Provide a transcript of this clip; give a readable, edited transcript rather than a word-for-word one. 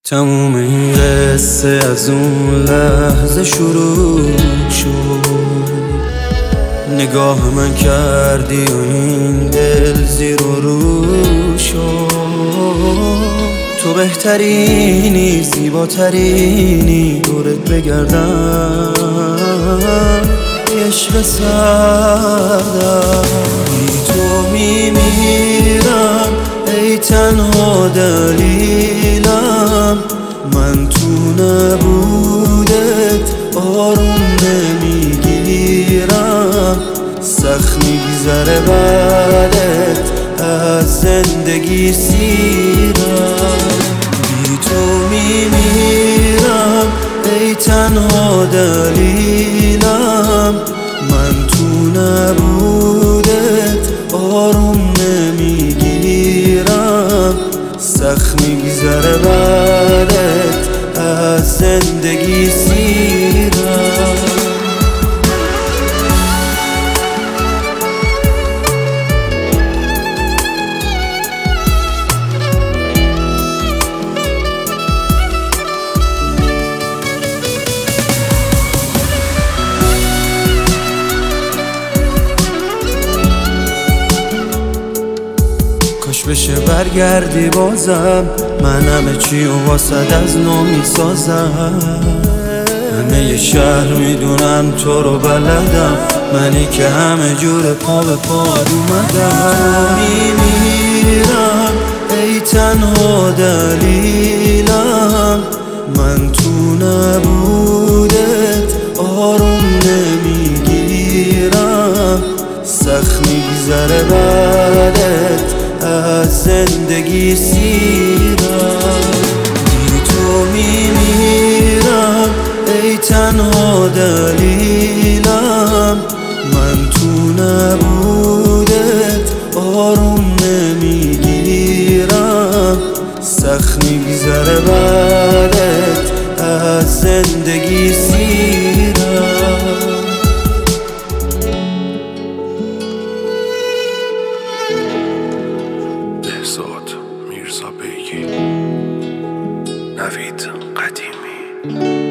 تموم این قصه از اون لحظه شروع شد. نگاه من کردی و این دل زیر و رو شد. تو بهترینی، زیباترینی، دورت بگردم عشق سردم. بی تو میمیرم ای تنها دلیلم. من تو نبودت آروم نمیگیرم. سخت میگذره بعدت از زندگی سیرم. بی تو میمیرم ای تنها دلیلم. من تو نبودت آروم نمیگیرم. سخت میگذره بعدت از زندگی سیرم. کاش بشه برگردی بازم، من همه چی و واسد از نو میسازم. همه شهر میدونن تو رو بلدم، منی که همه جور پا به پا اومدم. میمیرم ای تنها دلیلم. من تو نبودت آروم نمیگیرم. سخت میگذره بعدت از زندگی سیرم. بی تو میمیرم ای تنها دلیلم. من تو نبودت آروم نمیگیرم. سخت میگذره بعدت از زندگی سیرم. میرزا بیگی، نوید قدیمی.